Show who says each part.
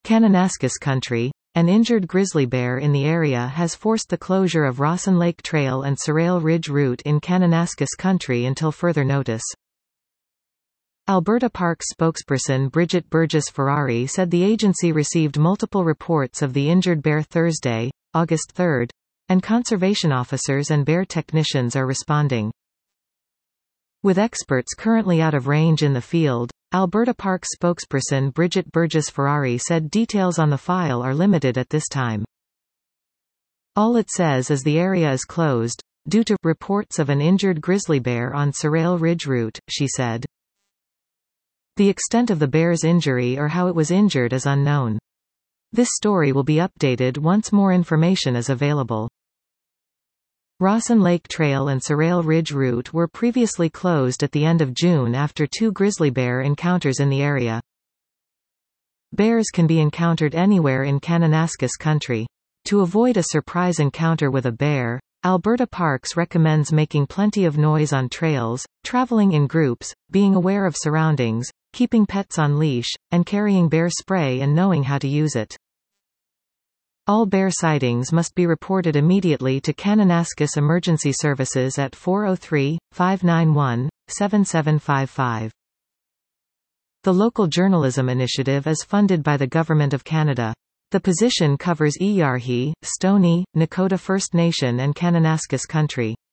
Speaker 1: Kananaskis Country. An injured grizzly bear in the area has forced the closure of Rawson Lake Trail and Sorel Ridge route in Kananaskis Country until further notice. Alberta Parks spokesperson Bridget Burgess-Ferrari said the agency received multiple reports of the injured bear Thursday, August 3, and conservation officers and bear technicians are responding. With experts currently out of range in the field, Alberta Parks spokesperson Bridget Burgess-Ferrari said details on the file are limited at this time. All it says is the area is closed, due to reports of an injured grizzly bear on Sorel Ridge route, she said. The extent of the bear's injury or how it was injured is unknown. This story will be updated once more information is available. Rawson Lake Trail and Sorel Ridge route were previously closed at the end of June after 2 grizzly bear encounters in the area. Bears can be encountered anywhere in Kananaskis Country. To avoid a surprise encounter with a bear, Alberta Parks recommends making plenty of noise on trails, traveling in groups, being aware of surroundings, keeping pets on leash, and carrying bear spray and knowing how to use it. All bear sightings must be reported immediately to Kananaskis Emergency Services at 403-591-7755. The Local Journalism Initiative is funded by the Government of Canada. The position covers Iyarhi, Stoney, Nakota First Nation and Kananaskis Country.